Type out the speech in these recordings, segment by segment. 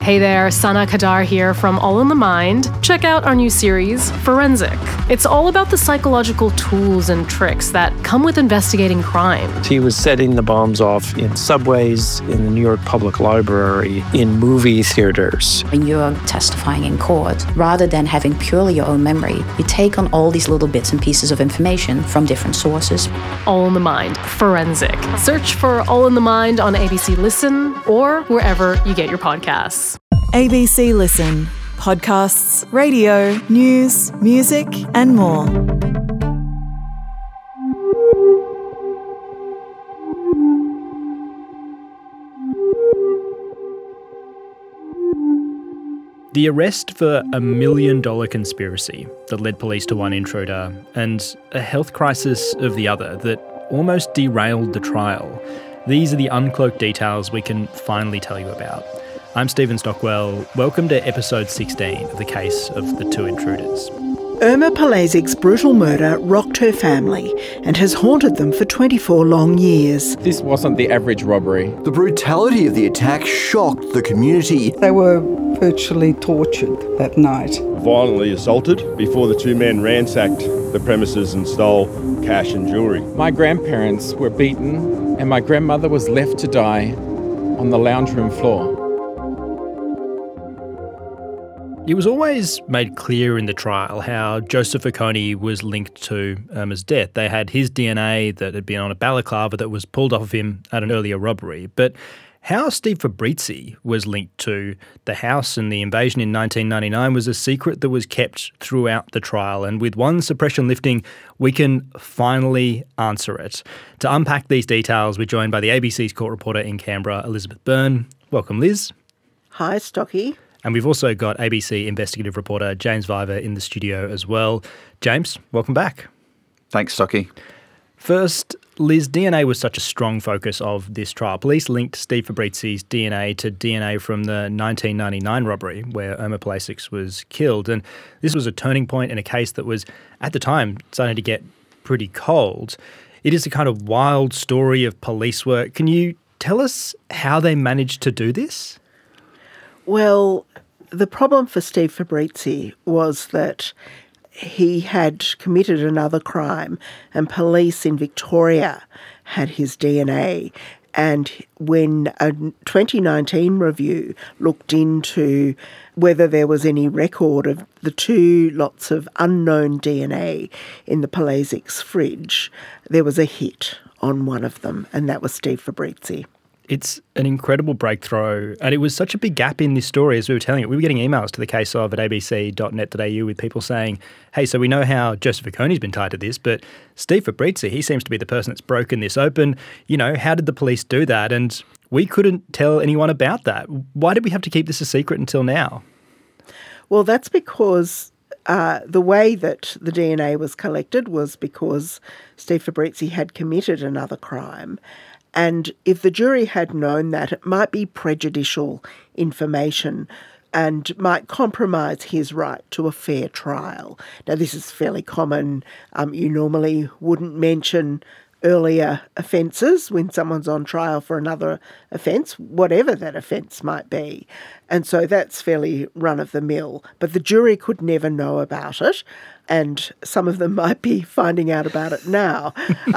Hey there, Sana Kadar here from All in the Mind. Check out our new series, Forensic. It's all about the psychological tools and tricks that come with investigating crime. He was setting the bombs off in subways, in the New York Public Library, in movie theaters. When you're testifying in court, rather than having purely your own memory, you take on all these little bits and pieces of information from different sources. All in the Mind, Forensic. Search for All in the Mind on ABC Listen or wherever you get your podcasts. ABC Listen. Podcasts, radio, news, music, and more. The arrest for $1 million conspiracy that led police to one intruder and a health crisis of the other that almost derailed the trial. These are the uncloaked details we can finally tell you about. I'm Stephen Stockwell. Welcome to episode 16 of the case of the two intruders. Irma Polesic's brutal murder rocked her family and has haunted them for 24 long years. This wasn't the average robbery. The brutality of the attack shocked the community. They were virtually tortured that night. Violently assaulted before the two men ransacked the premises and stole cash and jewellery. My grandparents were beaten and my grandmother was left to die on the lounge room floor. It was always made clear in the trial how Joseph Oconee was linked to Irma's death. They had his DNA that had been on a balaclava that was pulled off of him at an earlier robbery. But how Steve Fabrizi was linked to the house and the invasion in 1999 was a secret that was kept throughout the trial. And with one suppression lifting, we can finally answer it. To unpack these details, we're joined by the ABC's court reporter in Canberra, Elizabeth Byrne. Welcome, Liz. Hi, Stocky. And we've also got ABC investigative reporter James Viver in the studio as well. James, welcome back. Thanks, Stocky. First, Liz, DNA was such a strong focus of this trial. Police linked Steve Fabrizi's DNA to DNA from the 1999 robbery where Irma Polesic was killed. And this was a turning point in a case that was, at the time, starting to get pretty cold. It is a kind of wild story of police work. Can you tell us how they managed to do this? Well, the problem for Steve Fabrizi was that he had committed another crime and police in Victoria had his DNA. And when a 2019 review looked into whether there was any record of the two lots of unknown DNA in the Polesic's fridge, there was a hit on one of them, and that was Steve Fabrizi. It's an incredible breakthrough, and it was such a big gap in this story as we were telling it. We were getting emails to the case of at abc.net.au with people saying, hey, so we know how Joseph Oconee's been tied to this, but Steve Fabrizi, he seems to be the person that's broken this open. You know, how did the police do that? And we couldn't tell anyone about that. Why did we have to keep this a secret until now? Well, that's because the way that the DNA was collected was because Steve Fabrizi had committed another crime. And if the jury had known that, it might be prejudicial information and might compromise his right to a fair trial. Now, this is fairly common. You normally wouldn't mention earlier offences when someone's on trial for another offence, whatever that offence might be. And so that's fairly run-of-the-mill. But the jury could never know about it. And some of them might be finding out about it now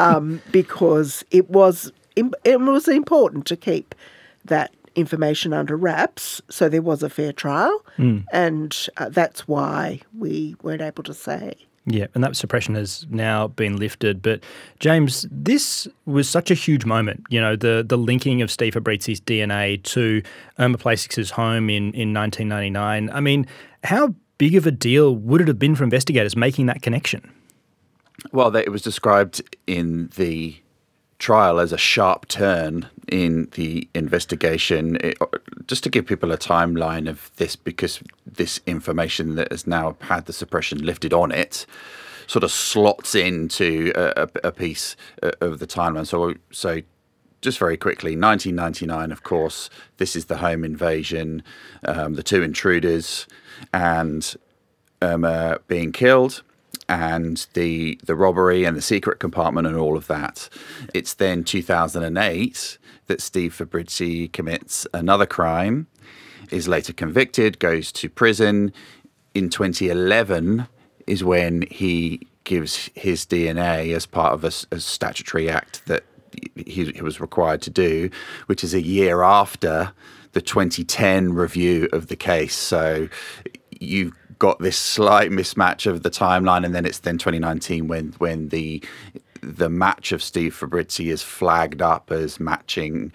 because it was important to keep that information under wraps, so there was a fair trial, and that's why we weren't able to say. Yeah, and that suppression has now been lifted. But James, this was such a huge moment, you know, the linking of Steve Fabrizi's DNA to Irma Polesic's home in 1999. I mean, how big of a deal would it have been for investigators making that connection? Well, it was described in the trial as a sharp turn in the investigation. Just to give people a timeline of this, because this information that has now had the suppression lifted on it sort of slots into a piece of the timeline. So just very quickly, 1999, of course, this is the home invasion, the two intruders and Irma being killed, and the robbery and the secret compartment and all of that. It's then 2008 that Steve Fabrizi commits another crime is later convicted, goes to prison. In 2011 is when he gives his DNA as part of a statutory act that he was required to do, which is a year after the 2010 review of the case. So you've got this slight mismatch of the timeline, and then it's 2019 when the match of Steve Fabrizi is flagged up as matching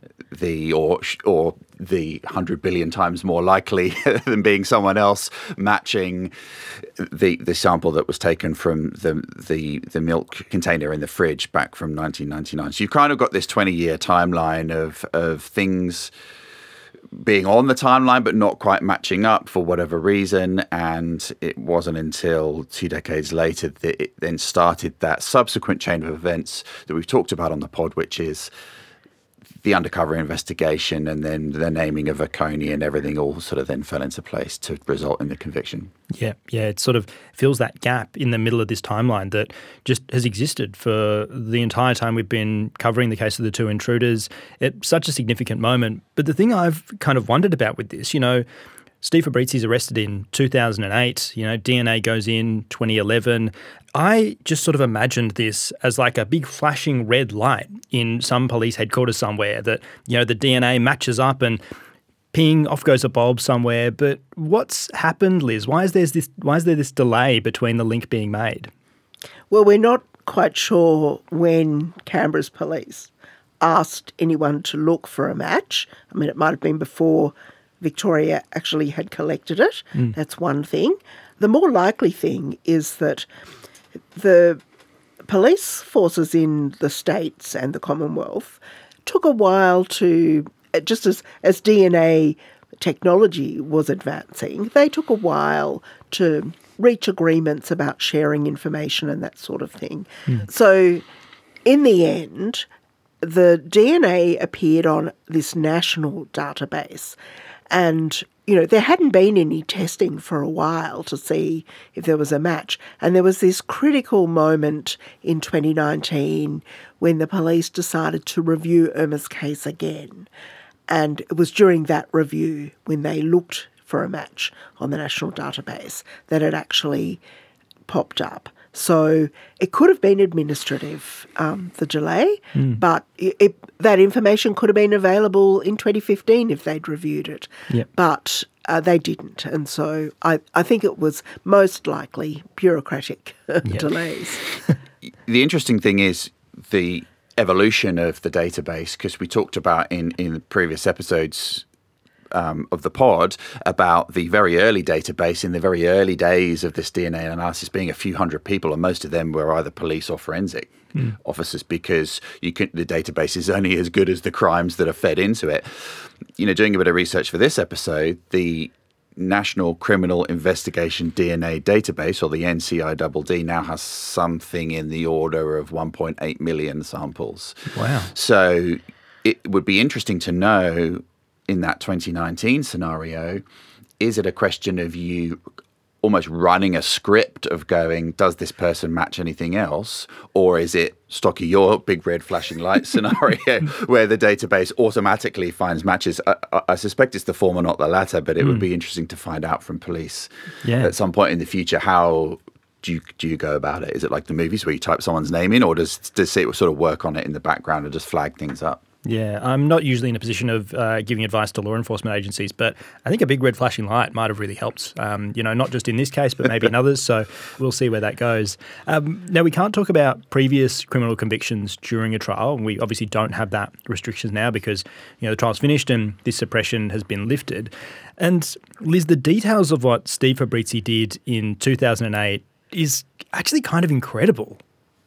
or the 100 billion times more likely than being someone else, matching the sample that was taken from the milk container in the fridge back from 1999. So you've kind of got this 20-year timeline of things being on the timeline but not quite matching up for whatever reason. And it wasn't until 2 decades later that it then started that subsequent chain of events that we've talked about on the pod, which is the undercover investigation and then the naming of Vekoni, and everything all sort of then fell into place to result in the conviction. Yeah, it sort of fills that gap in the middle of this timeline that just has existed for the entire time we've been covering the case of the two intruders. It's such a significant moment. But the thing I've kind of wondered about with this, Steve Fabrizi is arrested in 2008, DNA goes in 2011. I just sort of imagined this as like a big flashing red light in some police headquarters somewhere that, the DNA matches up and ping, off goes a bulb somewhere. But what's happened, Liz? Why is there this delay between the link being made? Well, we're not quite sure when Canberra's police asked anyone to look for a match. I mean, it might have been before Victoria actually had collected it. That's one thing. The more likely thing is that the police forces in the states and the Commonwealth took a while to, just as DNA technology was advancing, they took a while to reach agreements about sharing information and that sort of thing. So in the end, the DNA appeared on this national database. And, there hadn't been any testing for a while to see if there was a match. And there was this critical moment in 2019 when the police decided to review Irma's case again. And it was during that review, when they looked for a match on the national database, that it actually popped up. So it could have been administrative, the delay, but that information could have been available in 2015 if they'd reviewed it. Yep. But they didn't. And so I think it was most likely bureaucratic delays. The interesting thing is the evolution of the database, because we talked about in the previous episodes of the pod about the very early database in the very early days of this DNA analysis being a few hundred people, and most of them were either police or forensic officers, because the database is only as good as the crimes that are fed into it. Doing a bit of research for this episode, the National Criminal Investigation DNA Database, or the NCIDD, now has something in the order of 1.8 million samples. Wow. So it would be interesting to know, in that 2019 scenario, is it a question of you almost running a script of going, does this person match anything else? Or is it, Stocky, your big red flashing light scenario where the database automatically finds matches? I suspect it's the former, not the latter, but it would be interesting to find out from police at some point in the future. How do you go about it? Is it like the movies where you type someone's name in, or does it sort of work on it in the background and just flag things up? Yeah, I'm not usually in a position of giving advice to law enforcement agencies, but I think a big red flashing light might have really helped, not just in this case, but maybe in others. So we'll see where that goes. Now, we can't talk about previous criminal convictions during a trial. We obviously don't have that restrictions now because, the trial's finished and this suppression has been lifted. And Liz, the details of what Steve Fabrizi did in 2008 is actually kind of incredible.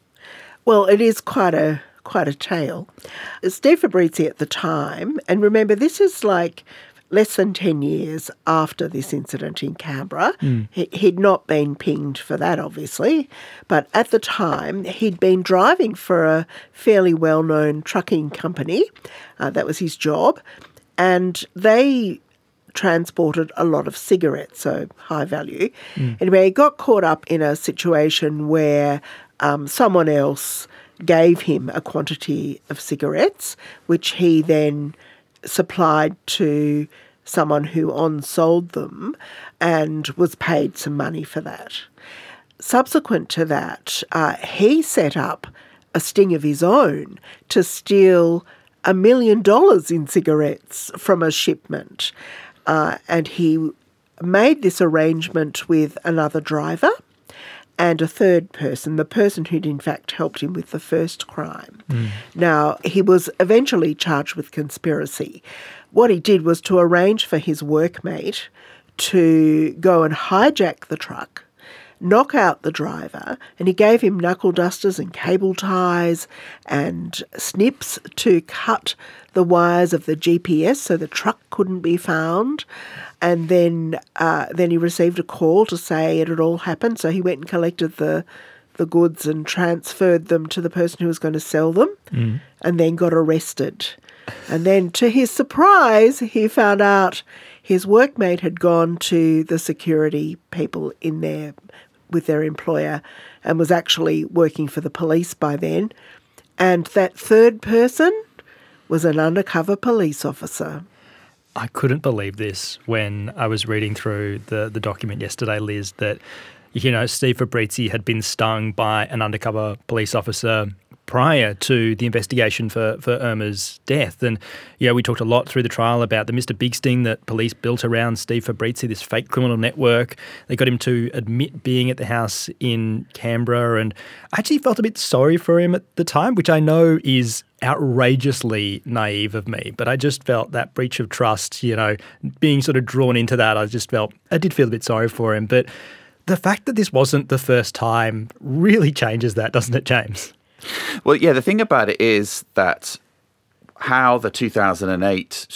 Well, it is quite a tale. Steve Fabrizi at the time, and remember this is like less than 10 years after this incident in Canberra. He'd not been pinged for that, obviously, but at the time he'd been driving for a fairly well-known trucking company. That was his job, and they transported a lot of cigarettes, so high value. Anyway, he got caught up in a situation where someone else gave him a quantity of cigarettes, which he then supplied to someone who on-sold them and was paid some money for that. Subsequent to that, he set up a sting of his own to steal $1 million in cigarettes from a shipment. And he made this arrangement with another driver and a third person, the person who'd in fact helped him with the first crime. Now, he was eventually charged with conspiracy. What he did was to arrange for his workmate to go and hijack the truck, knock out the driver, and he gave him knuckle dusters and cable ties and snips to cut the wires of the GPS so the truck couldn't be found. And then he received a call to say it had all happened, so he went and collected the goods and transferred them to the person who was going to sell them, and then got arrested. And then, to his surprise, he found out his workmate had gone to the security people in there with their employer and was actually working for the police by then. And that third person was an undercover police officer. I couldn't believe this when I was reading through the document yesterday, Liz, that, Steve Fabrizi had been stung by an undercover police officer prior to the investigation for Irma's death. And, we talked a lot through the trial about the Mr. Big Sting that police built around Steve Fabrizi, this fake criminal network. They got him to admit being at the house in Canberra. And I actually felt a bit sorry for him at the time, which I know is outrageously naive of me. But I just felt that breach of trust, being sort of drawn into that, I did feel a bit sorry for him. But the fact that this wasn't the first time really changes that, doesn't it, James? Well, yeah, the thing about it is that how the 2008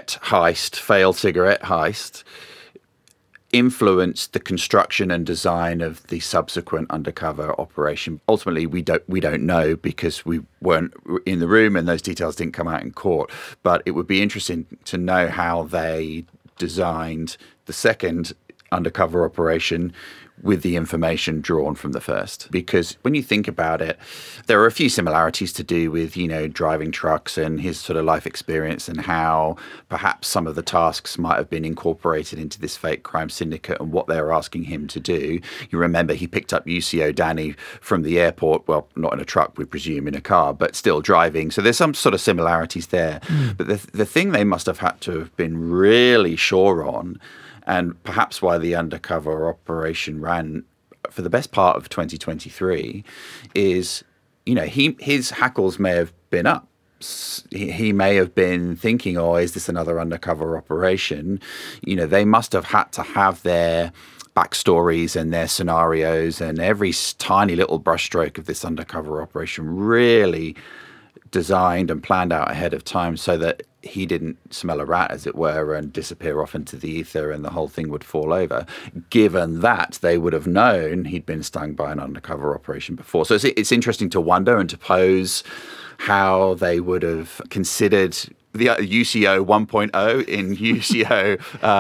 failed cigarette heist, influenced the construction and design of the subsequent undercover operation. Ultimately, we don't know because we weren't in the room and those details didn't come out in court. But it would be interesting to know how they designed the second undercover operation with the information drawn from the first. Because when you think about it, there are a few similarities to do with, driving trucks and his sort of life experience and how perhaps some of the tasks might have been incorporated into this fake crime syndicate and what they were asking him to do. You remember he picked up UCO Danny from the airport, well, not in a truck, we presume in a car, but still driving. So there's some sort of similarities there. But the thing they must have had to have been really sure on, and perhaps why the undercover operation ran for the best part of 2023, is, his hackles may have been up. He may have been thinking, is this another undercover operation? They must have had to have their backstories and their scenarios and every tiny little brushstroke of this undercover operation really designed and planned out ahead of time so that he didn't smell a rat, as it were, and disappear off into the ether and the whole thing would fall over, given that they would have known he'd been stung by an undercover operation before. So it's interesting to wonder and to pose how they would have considered the UCO 1.0 in UCO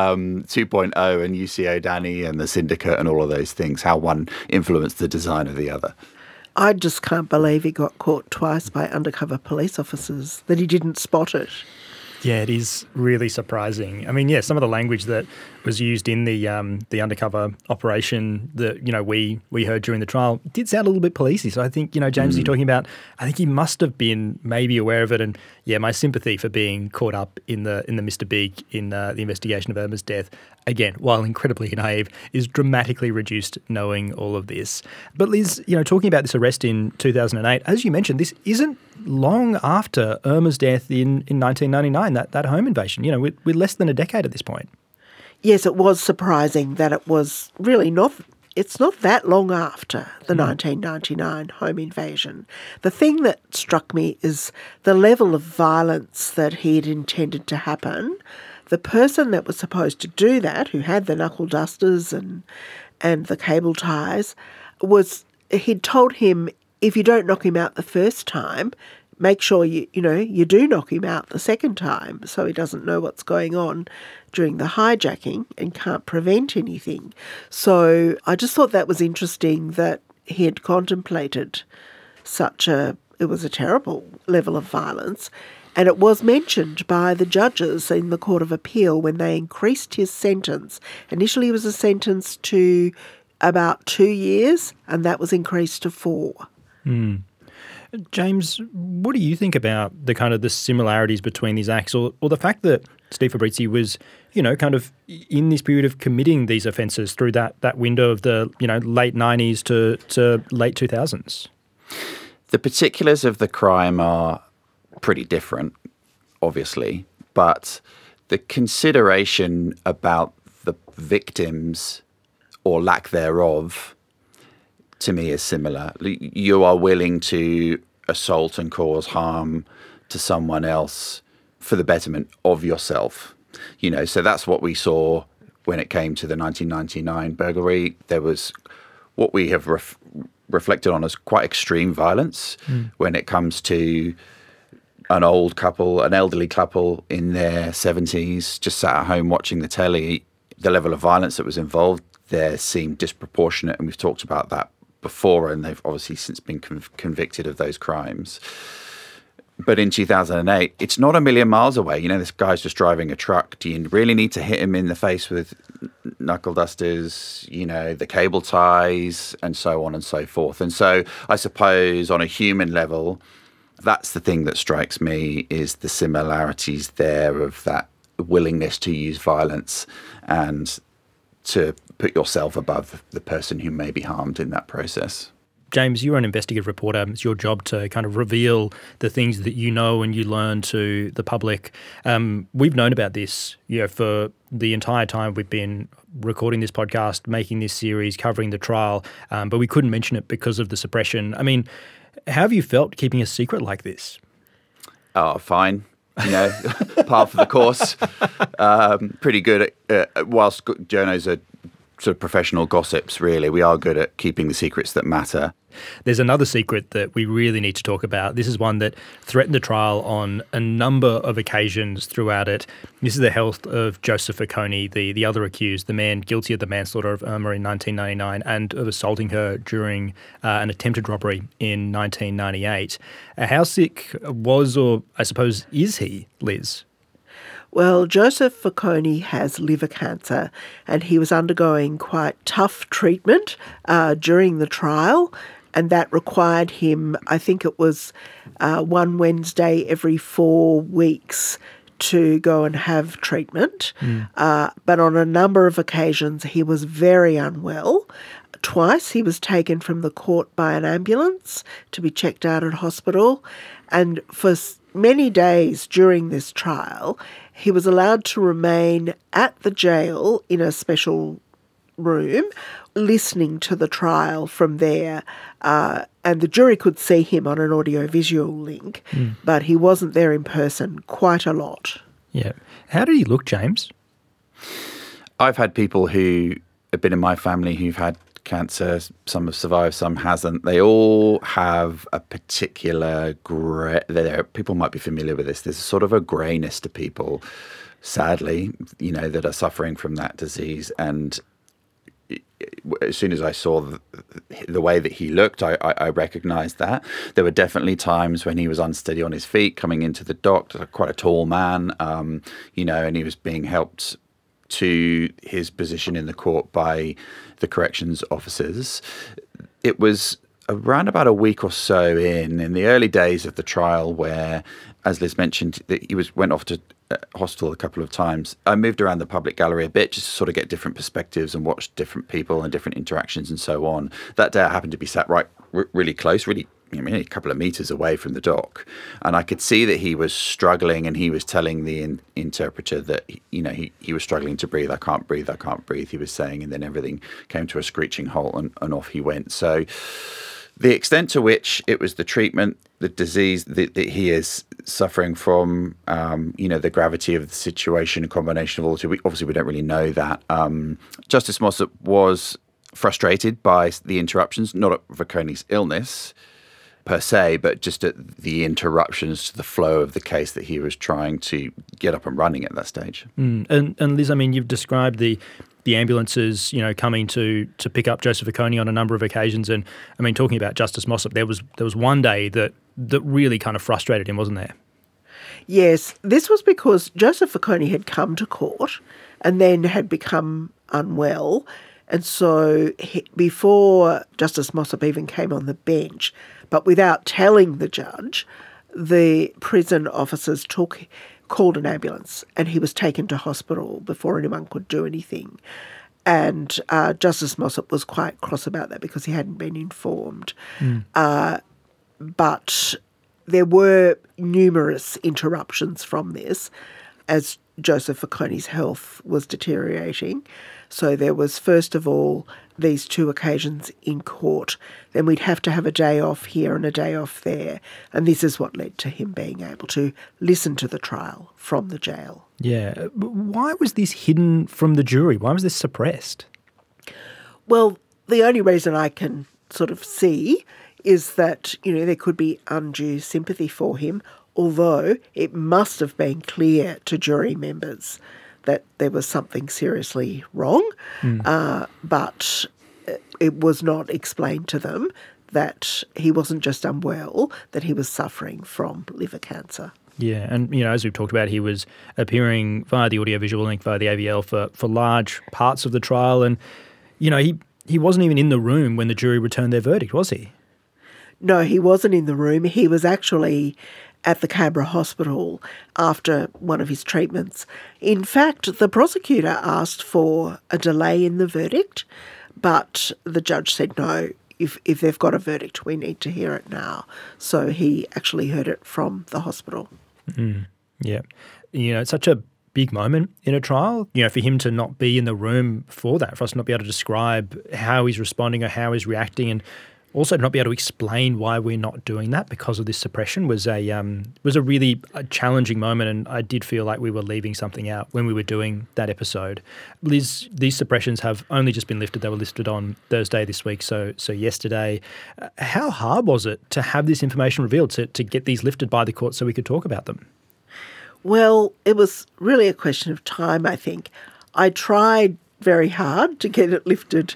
2.0 and UCO Danny and the syndicate and all of those things, how one influenced the design of the other. I just can't believe he got caught twice by undercover police officers, that he didn't spot it. Yeah, it is really surprising. I mean, some of the language that was used in the undercover operation that, we heard during the trial did sound a little bit policey. So I think, James, you're talking about, I think he must have been maybe aware of it. And my sympathy for being caught up in the Mr. Big in the investigation of Irma's death, again, while incredibly naive, is dramatically reduced knowing all of this. But Liz, talking about this arrest in 2008, as you mentioned, this isn't long after Irma's death in 1999, that home invasion, we're less than a decade at this point. Yes, it was surprising that it was really it's not that long after the 1999 home invasion. The thing that struck me is the level of violence that he had intended to happen. The person that was supposed to do that, who had the knuckle dusters and the cable ties, he'd told him, if you don't knock him out the first time, make sure you do knock him out the second time so he doesn't know what's going on during the hijacking and can't prevent anything. So I just thought that was interesting that he had contemplated it was a terrible level of violence, And it was mentioned by the judges in the Court of Appeal when they increased his sentence. Initially, he was sentenced to about 2 years, and that was increased to 4. James, what do you think about the kind of the similarities between these acts, or the fact that Steve Fabrizi was, kind of in this period of committing these offences through that window of the, late 90s to late 2000s? The particulars of the crime are pretty different, obviously, but the consideration about the victims or lack thereof, to me, is similar. You are willing to assault and cause harm to someone else for the betterment of yourself. So that's what we saw when it came to the 1999 burglary. There was what we have reflected on as quite extreme violence when it comes to an elderly couple in their 70s, just sat at home watching the telly. The level of violence that was involved there seemed disproportionate, and we've talked about that before, and they've obviously since been convicted of those crimes. But in 2008, it's not a million miles away. This guy's just driving a truck. Do you really need to hit him in the face with knuckle dusters, the cable ties, and so on and so forth? And so I suppose on a human level, that's the thing that strikes me, is the similarities there of that willingness to use violence and to put yourself above the person who may be harmed in that process. James, you're an investigative reporter. It's your job to kind of reveal the things that you know and you learn to the public. We've known about this, for the entire time we've been recording this podcast, making this series, covering the trial, but we couldn't mention it because of the suppression. I mean, how have you felt keeping a secret like this? Oh, fine. Par for the course. Pretty good at, whilst journos are sort of professional gossips, really, we are good at keeping the secrets that matter. There's another secret that we really need to talk about. This is one that threatened the trial on a number of occasions throughout it. This is the health of Joseph Oconee, the other accused, the man guilty of the manslaughter of Irma in 1999 and of assaulting her during an attempted robbery in 1998. How sick was, or I suppose is he, Liz? Well, Joseph Oconee has liver cancer, and he was undergoing quite tough treatment during the trial, and that required him, I think it was one Wednesday every 4 weeks, to go and have treatment. But on a number of occasions, he was very unwell. Twice he was taken from the court by an ambulance to be checked out at hospital, and for many days during this trial, he was allowed to remain at the jail in a special room, listening to the trial from there. And the jury could see him on an audio-visual link, but he wasn't there in person quite a lot. Yeah. How did he look, James? I've had people who have been in my family who've had cancer. Some have survived, some hasn't. They all have a particular people might be familiar with this. There's sort of a greyness to people, sadly, that are suffering from that disease. And as soon as I saw the way that he looked, I recognised that. There were definitely times when he was unsteady on his feet coming into the dock, quite a tall man, and he was being helped to his position in the court by the corrections officers. It was around about a week or so in the early days of the trial where, as Liz mentioned, that he went off to hospital a couple of times. I moved around the public gallery a bit just to sort of get different perspectives and watch different people and different interactions and so on. That day I happened to be sat really close, a couple of meters away from the dock, and I could see that he was struggling, and he was telling the interpreter that he was struggling to breathe. I can't breathe, he was saying, and then everything came to a screeching halt, and off he went. So the extent to which it was the treatment, the disease that he is suffering from, the gravity of the situation, a combination of all two, obviously we don't really know that. Justice Mossop was frustrated by the interruptions, not at Oconee's illness per se, but just at the interruptions to the flow of the case that he was trying to get up and running at that stage. And Liz, I mean, you've described the ambulances, coming to pick up Joseph Oconee on a number of occasions. And I mean, talking about Justice Mossop, there was one day that really kind of frustrated him, wasn't there? Yes, this was because Joseph Vakoni had come to court and then had become unwell. And so before Justice Mossop even came on the bench, but without telling the judge, the prison officers called an ambulance and he was taken to hospital before anyone could do anything. And Justice Mossop was quite cross about that because he hadn't been informed. But there were numerous interruptions from this as Joseph Vakoni's health was deteriorating. So there was, first of all, these 2 occasions in court. Then we'd have to have a day off here and a day off there. And this is what led to him being able to listen to the trial from the jail. Yeah. Why was this hidden from the jury? Why was this suppressed? Well, the only reason I can sort of see is that, there could be undue sympathy for him, although it must have been clear to jury members that there was something seriously wrong, but it was not explained to them that he wasn't just unwell, that he was suffering from liver cancer. Yeah, and as we've talked about, he was appearing via the audiovisual link, via the AVL for large parts of the trial, and he wasn't even in the room when the jury returned their verdict, was he? No, he wasn't in the room. He was actually at the Canberra Hospital after one of his treatments. In fact, the prosecutor asked for a delay in the verdict, but the judge said no. If they've got a verdict, we need to hear it now. So he actually heard it from the hospital. Yeah. It's such a big moment in a trial, for him to not be in the room for that, for us to not be able to describe how he's responding or how he's reacting, and also to not be able to explain why we're not doing that because of this suppression was a really challenging moment, and I did feel like we were leaving something out when we were doing that episode. Liz, these suppressions have only just been lifted. They were lifted on Thursday this week, so yesterday. How hard was it to have this information revealed, to get these lifted by the court so we could talk about them? Well, it was really a question of time, I think. I tried very hard to get it lifted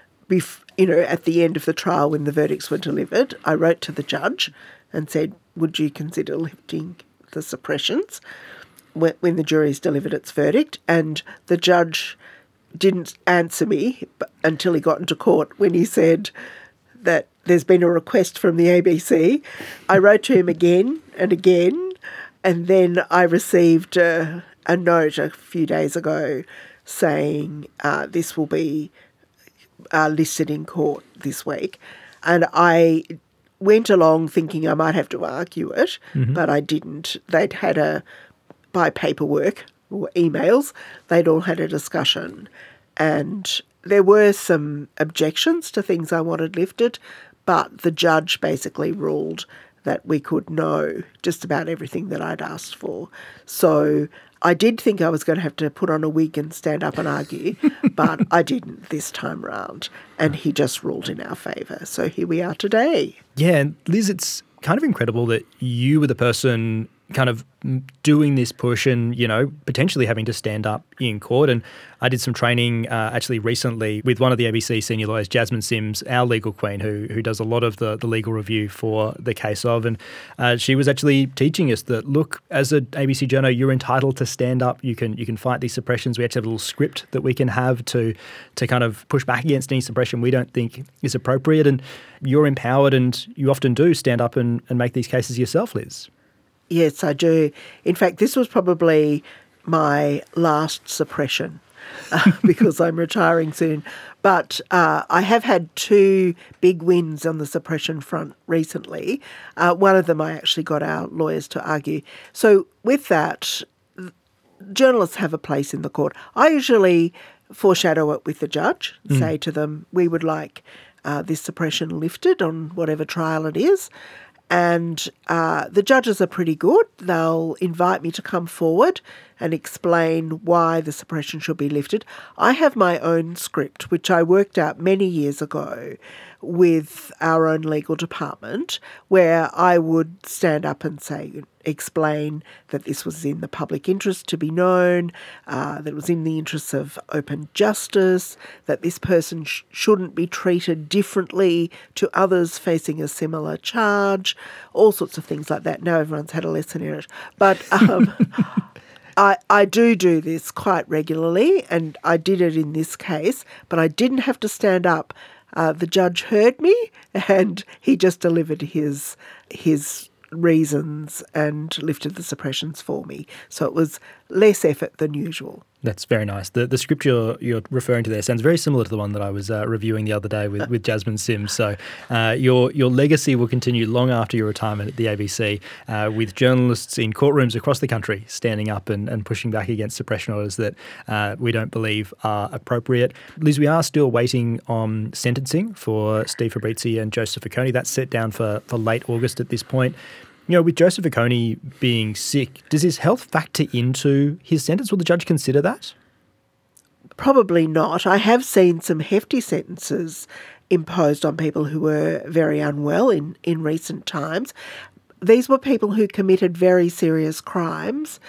at the end of the trial when the verdicts were delivered. I wrote to the judge and said, would you consider lifting the suppressions when the jury's delivered its verdict? And the judge didn't answer me until he got into court when he said that there's been a request from the ABC. I wrote to him again and again, and then I received a note a few days ago saying this will be listed in court this week. And I went along thinking I might have to argue it, but I didn't. They'd had by paperwork or emails, they'd all had a discussion. And there were some objections to things I wanted lifted, but the judge basically ruled that we could know just about everything that I'd asked for. So I did think I was going to have to put on a wig and stand up and argue, but I didn't this time round, and he just ruled in our favour. So here we are today. Yeah, and Liz, it's kind of incredible that you were the person kind of doing this push and, potentially having to stand up in court. And I did some training actually recently with one of the ABC senior lawyers, Jasmine Sims, our legal queen, who does a lot of the legal review for the case of. And she was actually teaching us that, look, as an ABC journo, you're entitled to stand up. You can fight these suppressions. We actually have a little script that we can have to kind of push back against any suppression we don't think is appropriate. And you're empowered, and you often do stand up and make these cases yourself, Liz. Yes, I do. In fact, this was probably my last suppression because I'm retiring soon. But I have had 2 big wins on the suppression front recently. One of them I actually got our lawyers to argue. So with that, journalists have a place in the court. I usually foreshadow it with the judge, say to them, we would like this suppression lifted on whatever trial it is. And the judges are pretty good. They'll invite me to come forward and explain why the suppression should be lifted. I have my own script, which I worked out many years ago with our own legal department, where I would stand up and say, explain that this was in the public interest to be known, that it was in the interests of open justice, that this person shouldn't be treated differently to others facing a similar charge, all sorts of things like that. Now everyone's had a lesson in it. But I do this quite regularly, and I did it in this case, but I didn't have to stand up. The judge heard me, and he just delivered his reasons and lifted the suppressions for me. So it was less effort than usual. That's very nice. The script you're referring to there sounds very similar to the one that I was reviewing the other day with Jasmine Sims. So your legacy will continue long after your retirement at the ABC, with journalists in courtrooms across the country standing up and pushing back against suppression orders that we don't believe are appropriate. Liz, we are still waiting on sentencing for Steve Fabrizi and Joseph Oconee. That's set down for late August at this point. You know, with Joseph Oconee being sick, does his health factor into his sentence? Will the judge consider that? Probably not. I have seen some hefty sentences imposed on people who were very unwell in recent times. These were people who committed very serious crimes,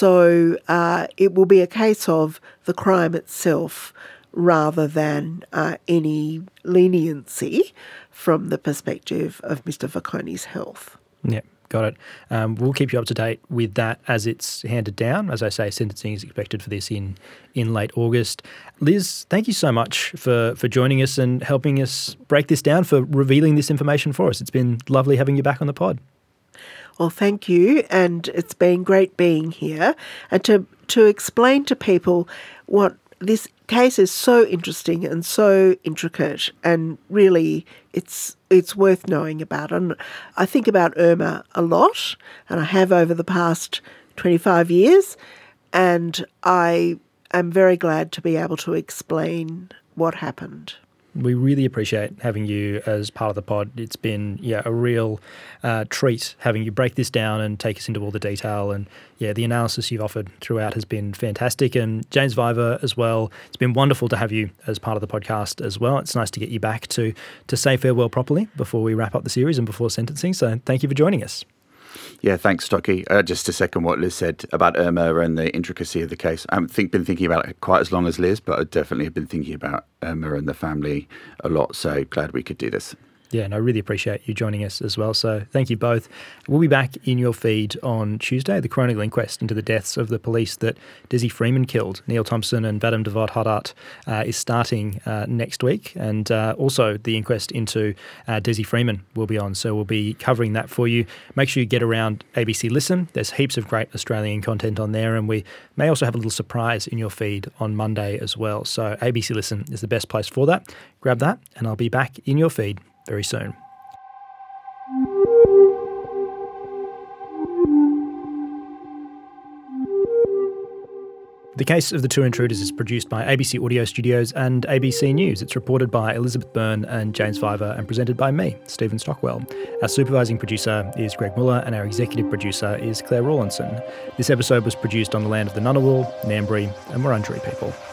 so it will be a case of the crime itself rather than any leniency from the perspective of Mr. Oconee's health. Yeah. Got it. We'll keep you up to date with that as it's handed down. As I say, sentencing is expected for this in late August. Liz, thank you so much for joining us and helping us break this down, for revealing this information for us. It's been lovely having you back on the pod. Well, thank you, and it's been great being here and to explain to people what this case is so interesting and so intricate, and really it's worth knowing about. And I think about Irma a lot, and I have over the past 25 years, and I am very glad to be able to explain what happened. We really appreciate having you as part of the pod. It's been a real treat having you break this down and take us into all the detail. And the analysis you've offered throughout has been fantastic. And James Viver as well. It's been wonderful to have you as part of the podcast as well. It's nice to get you back to say farewell properly before we wrap up the series and before sentencing. So thank you for joining us. Yeah, thanks, Stocky. Just to second what Liz said about Irma and the intricacy of the case. I haven't been thinking about it quite as long as Liz, but I definitely have been thinking about Irma and the family a lot. So glad we could do this. Yeah, and I really appreciate you joining us as well. So thank you both. We'll be back in your feed on Tuesday. The coronial inquest into the deaths of the police that Desi Freeman killed, Neil Thompson and Vadim Devot Hadat, is starting next week. And also the inquest into Desi Freeman will be on. So we'll be covering that for you. Make sure you get around ABC Listen. There's heaps of great Australian content on there. And we may also have a little surprise in your feed on Monday as well. So ABC Listen is the best place for that. Grab that and I'll be back in your feed very soon. The Case of the Two Intruders is produced by ABC Audio Studios and ABC News. It's reported by Elizabeth Byrne and James Viver and presented by me, Stephen Stockwell. Our supervising producer is Greg Muller and our executive producer is Claire Rawlinson. This episode was produced on the land of the Ngunnawal, Ngambri and Wurundjeri people.